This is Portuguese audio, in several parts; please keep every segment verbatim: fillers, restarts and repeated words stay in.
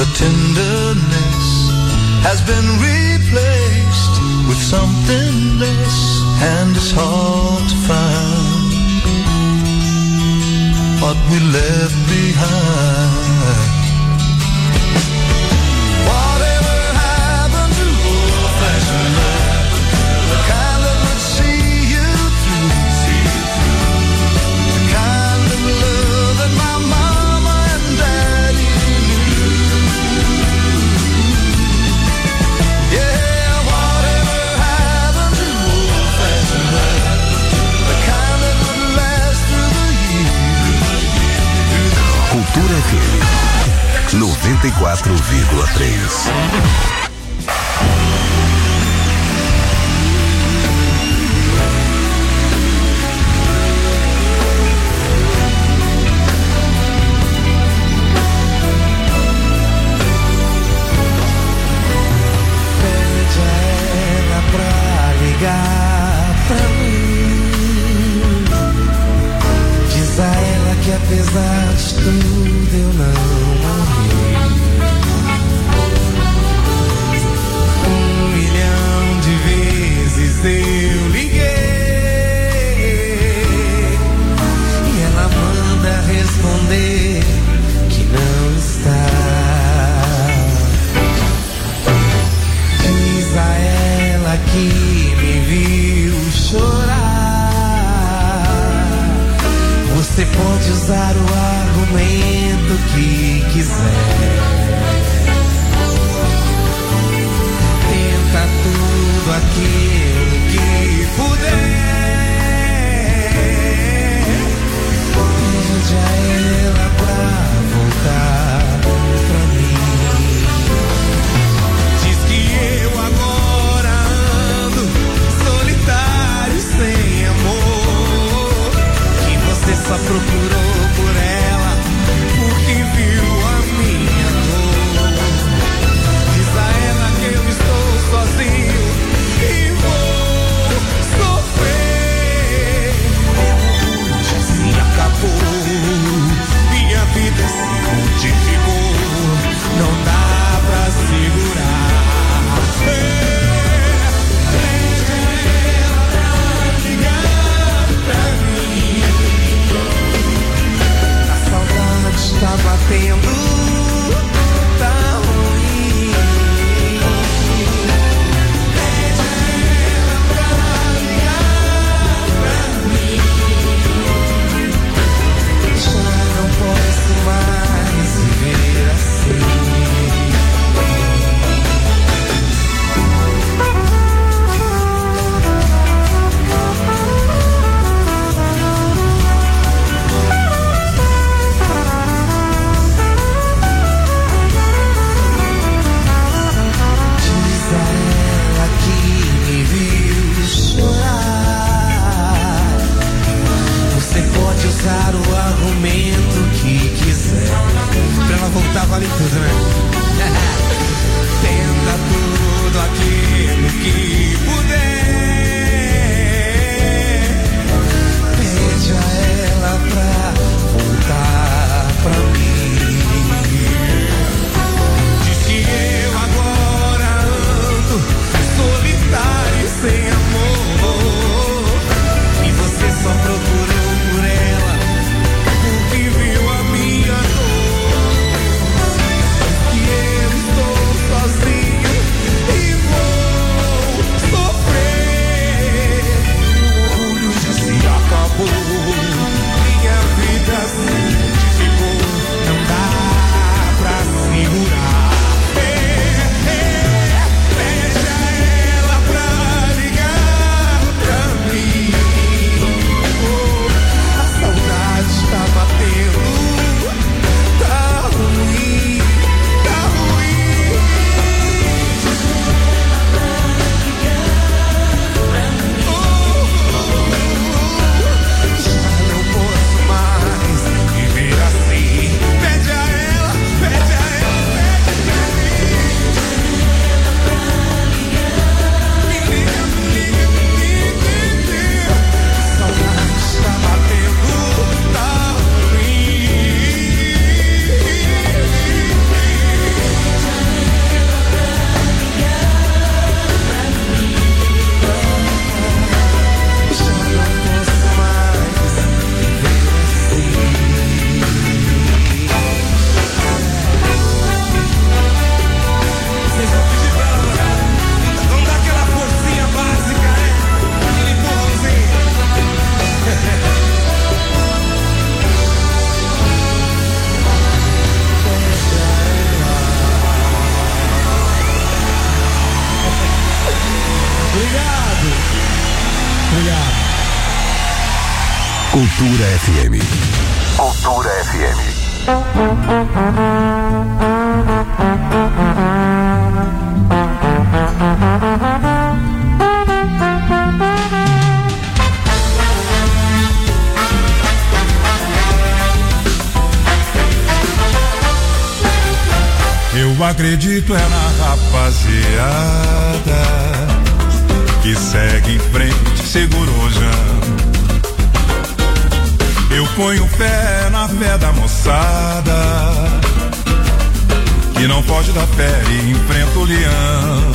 The tenderness has been replaced with something less, and it's hard to find what we left behind. Whatever happened to old-fashioned love, the kind that would see you through, the kind of love that my mama and daddy knew. Yeah, whatever happened to old-fashioned love, the kind that would last through the years. Cultura F M noventa e quatro vírgula três. Pede a ela pra ligar pra mim. Diz a ela que apesar de tudo eu não morri. Um milhão de vezes eu liguei e ela manda responder que não está. Diz a ela que me viu chorar. Você pode usar o argumento que quiser. Tenta tudo aquilo que puder. Pede a ela pra voltar pra mim. Diz que eu agora ando solitário, sem amor. Que você só procurou por ela porque viu a minha dor. Diz a ela que eu estou sozinho e vou sofrer. Já se acabou, minha vida se modificou, não dá pra segurar. É, pede ela pra ligar pra mim. A saudade está batendo, tá ruim. Pede ela pra ligar pra mim. Já não posso mais viver assim. Cultura F M. Cultura F M. Eu acredito é na rapaziada que segue em frente, segurojando. Eu ponho fé na fé da moçada que não foge da fé e enfrenta o leão.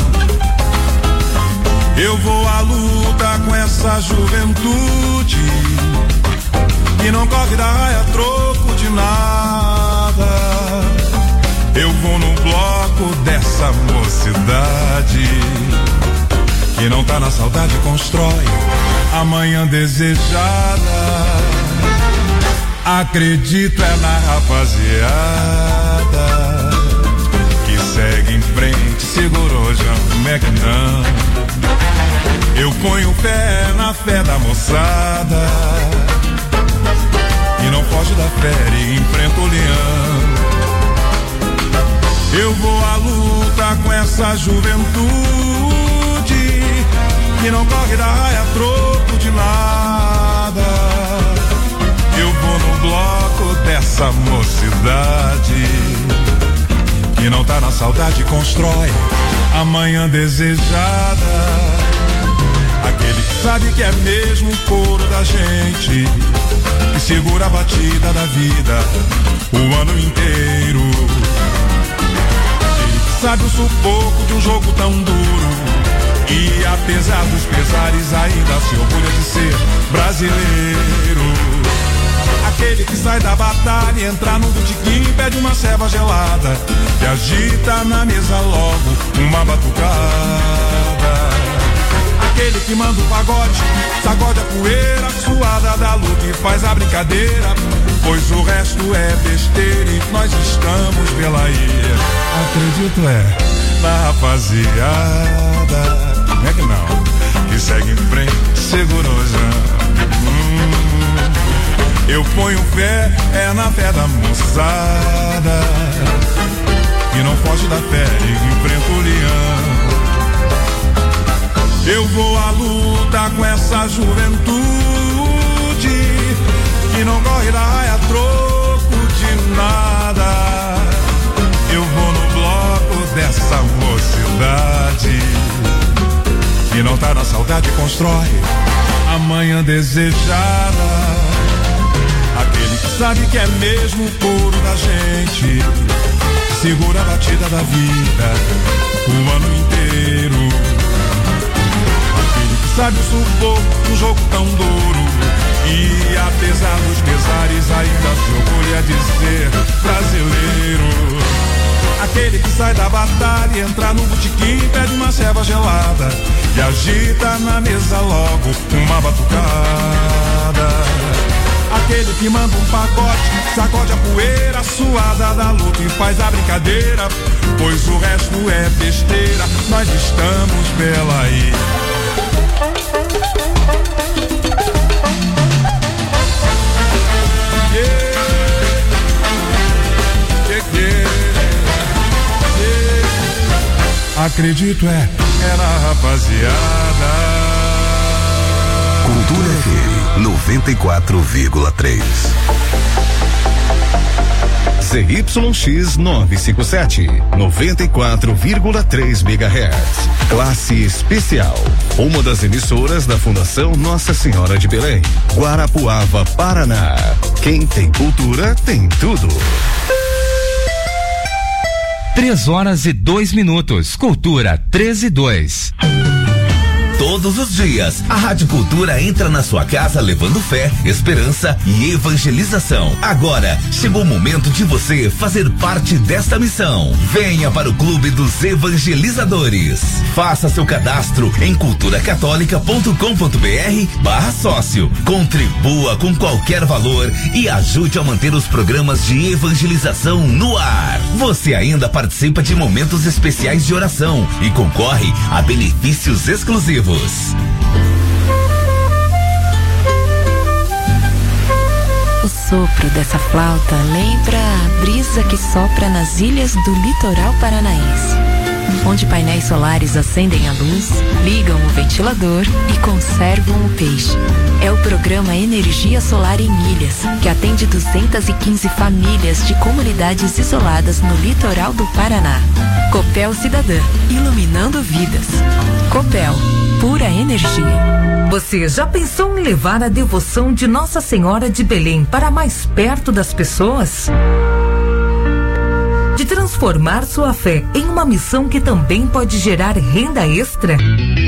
Eu vou à luta com essa juventude que não corre da raia troco de nada. Eu vou no bloco dessa mocidade que não tá na saudade, constrói amanhã desejada. Acredito é na rapaziada que segue em frente, segurou já, como é que não? Eu ponho fé na fé da moçada e não foge da fé e enfrenta o leão. Eu vou à luta com essa juventude que não corre da raia troco de nada. Eu vou no bloco dessa mocidade que não tá na saudade, constrói amanhã desejada. Aquele que sabe que é mesmo o couro da gente, que segura a batida da vida o ano inteiro. Aquele que sabe o sufoco de um jogo tão duro e apesar dos pesares ainda se orgulha de ser brasileiro. Aquele que sai da batalha e entra no botequim, pede uma ceva gelada e agita na mesa logo uma batucada. Aquele que manda o pagode, sacode a poeira suada da luta e faz a brincadeira, pois o resto é besteira e nós estamos pela ilha. Acredito é na rapaziada, como é que não? Que segue em frente, segurojando. Hum. Eu ponho fé, é na fé da moçada que não foge da fé e enfrenta o leão. Eu vou à luta com essa juventude que não corre da raia troco de nada. Eu vou no bloco dessa mocidade que não tá na saudade, constrói amanhã desejada. Aquele que sabe que é mesmo o couro da gente, segura a batida da vida o ano inteiro. Aquele que sabe o sufoco de um jogo tão duro e apesar dos pesares ainda se orgulha de ser brasileiro. Aquele que sai da batalha e entra no botequim, pede uma ceva gelada e agita na mesa logo uma batucada. Aquele que manda um pagode, sacode a poeira suada da luta e faz a brincadeira, pois o resto é besteira, nós estamos pela ilha. Yeah. Yeah, yeah. Yeah. Acredito é, é na rapaziada. Cultura F M noventa e quatro vírgula três. Z Y X novecentos e cinquenta e sete, noventa e quatro vírgula três megahertz. Classe especial. Uma das emissoras da Fundação Nossa Senhora de Belém, Guarapuava, Paraná. Quem tem cultura tem tudo. Três horas e dois minutos. Cultura treze e dois. Todos os dias, a Rádio Cultura entra na sua casa levando fé, esperança e evangelização. Agora, chegou o momento de você fazer parte desta missão. Venha para o Clube dos Evangelizadores. Faça seu cadastro em culturacatólica.com.br barra sócio. Contribua com qualquer valor e ajude a manter os programas de evangelização no ar. Você ainda participa de momentos especiais de oração e concorre a benefícios exclusivos. sopro dessa flauta lembra a brisa que sopra nas ilhas do litoral paranaense, onde painéis solares acendem a luz, ligam o ventilador e conservam o peixe. É o programa Energia Solar em Ilhas, que atende duzentas e quinze famílias de comunidades isoladas no litoral do Paraná. Copel Cidadã, iluminando vidas. Copel, pura energia. Você já pensou em levar a devoção de Nossa Senhora de Belém para mais perto das pessoas? De transformar sua fé em uma missão que também pode gerar renda extra?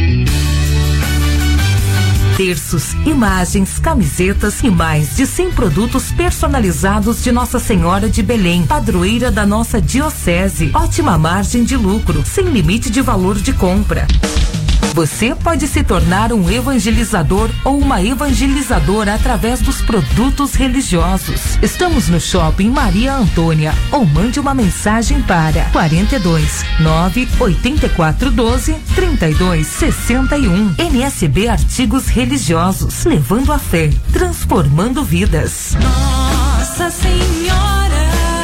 Terços, imagens, camisetas e mais de cem produtos personalizados de Nossa Senhora de Belém, padroeira da nossa diocese. Ótima margem de lucro, sem limite de valor de compra. Você pode se tornar um evangelizador ou uma evangelizadora através dos produtos religiosos. Estamos no Shopping Maria Antônia, ou mande uma mensagem para quarenta e dois, nove oitenta e quatro, doze, trinta e dois, sessenta e um. M S B Artigos Religiosos, levando a fé, transformando vidas. Nossa Senhora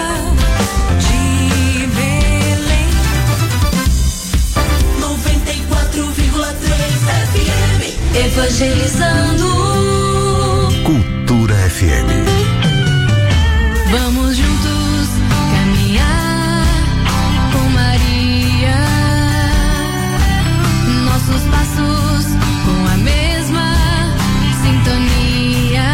de Belém, noventa e quatro vírgula três F M, evangelizando. Cultura F M. Vamos juntos caminhar com Maria, nossos passos com a mesma sintonia.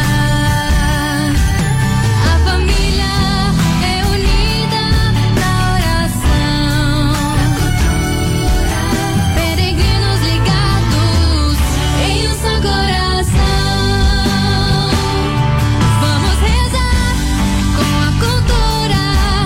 A família é unida na oração, peregrinos ligados em um só coração. Vamos rezar com a cultura.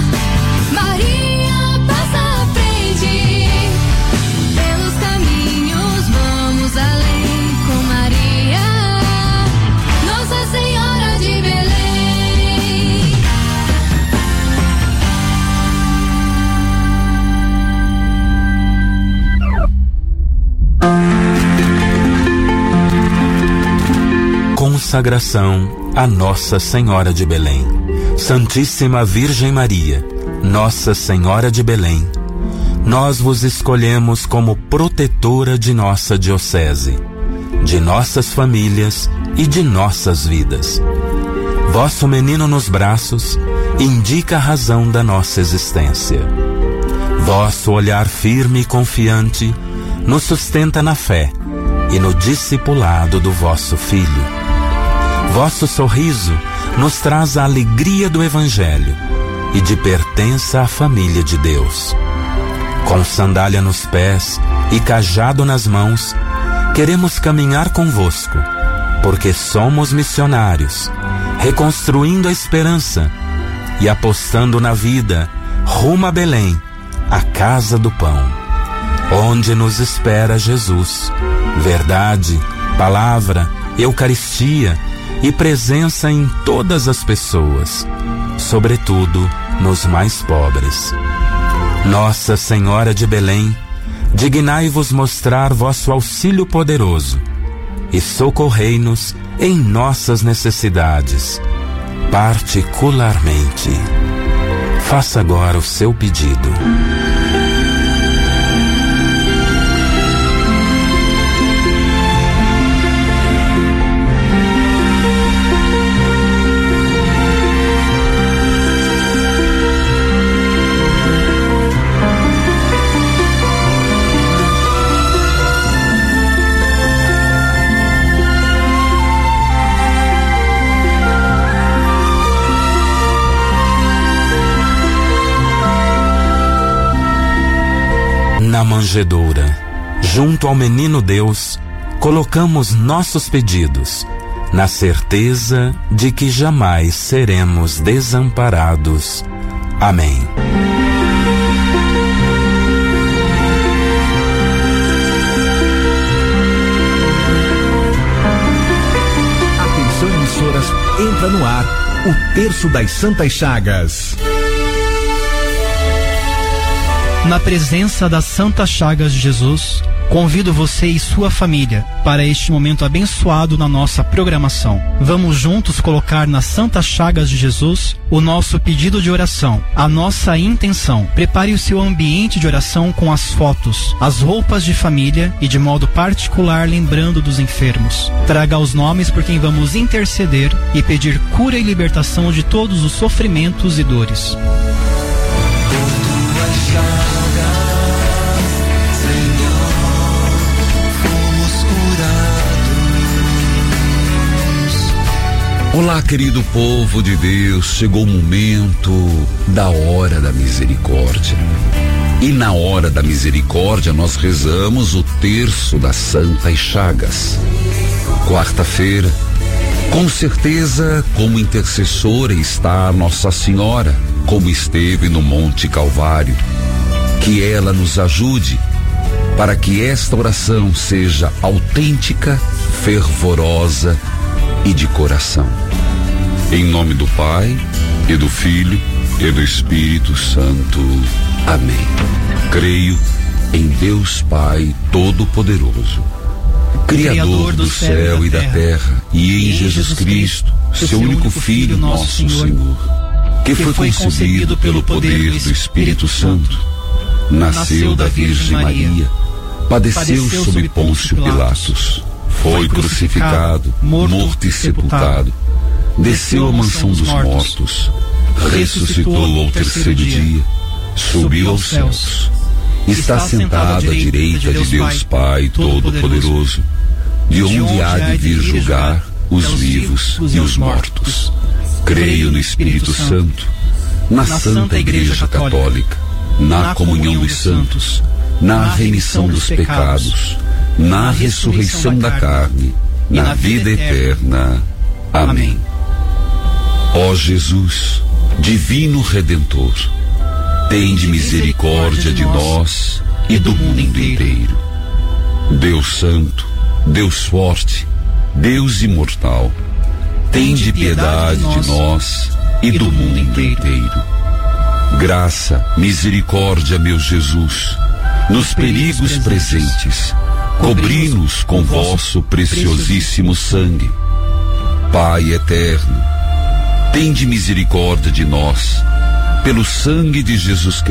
Maria passa à frente pelos caminhos, vamos além com Maria, Nossa Senhora de Belém. Consagração a Nossa Senhora de Belém. Santíssima Virgem Maria, Nossa Senhora de Belém, nós vos escolhemos como protetora de nossa diocese, de nossas famílias e de nossas vidas. Vosso menino nos braços indica a razão da nossa existência. Vosso olhar firme e confiante nos sustenta na fé e no discipulado do vosso Filho. Vosso sorriso nos traz a alegria do Evangelho e de pertença à família de Deus. Com sandália nos pés e cajado nas mãos, queremos caminhar convosco, porque somos missionários, reconstruindo a esperança e apostando na vida rumo a Belém, a casa do pão, onde nos espera Jesus, verdade, palavra, Eucaristia e presença em todas as pessoas, sobretudo nos mais pobres. Nossa Senhora de Belém, dignai-vos mostrar vosso auxílio poderoso e socorrei-nos em nossas necessidades, particularmente. Faça agora o seu pedido. Na manjedoura, junto ao menino Deus, colocamos nossos pedidos, na certeza de que jamais seremos desamparados. Amém. Atenção, emissoras, entra no ar o Terço das Santas Chagas. Na presença das Santas Chagas de Jesus, Convido você e sua família para este momento abençoado na nossa programação. Vamos juntos colocar nas santas chagas de Jesus o nosso pedido de oração, a nossa intenção. Prepare o seu ambiente de oração com as fotos, as roupas de família e de modo particular lembrando dos enfermos. Traga os nomes por quem vamos interceder e pedir cura e libertação de todos os sofrimentos e dores. Olá, querido povo de Deus, chegou o momento da hora da misericórdia. E na hora da misericórdia nós rezamos o terço das Santas Chagas. Quarta-feira, com certeza, como intercessora está a Nossa Senhora, como esteve no Monte Calvário. Que ela nos ajude para que esta oração seja autêntica, fervorosa e de coração. Em nome do Pai, e do Filho, e do Espírito Santo. Amém. Creio em Deus Pai Todo-Poderoso, Criador do céu e da terra, e em Jesus Cristo, seu único Filho, nosso Senhor, que foi concebido pelo poder do Espírito Santo, nasceu da Virgem Maria, padeceu sob Pôncio Pilatos, foi crucificado, morto e sepultado, desceu à mansão dos mortos, ressuscitou ao terceiro dia, subiu aos céus, está sentado à direita de Deus Pai Todo-Poderoso, de onde há de vir julgar os vivos e os mortos. Creio no Espírito Santo, na Santa Igreja Católica, na comunhão dos santos, na remissão dos pecados, na ressurreição da carne, na vida eterna. Amém. Ó Jesus, Divino Redentor, tende misericórdia de nós e do mundo inteiro. Deus Santo, Deus Forte, Deus Imortal, tende piedade de nós e do mundo inteiro. Graça, misericórdia, meu Jesus, nos perigos presentes, cobri-nos com vosso preciosíssimo sangue. Pai eterno, tende misericórdia de nós, pelo sangue de Jesus Cristo.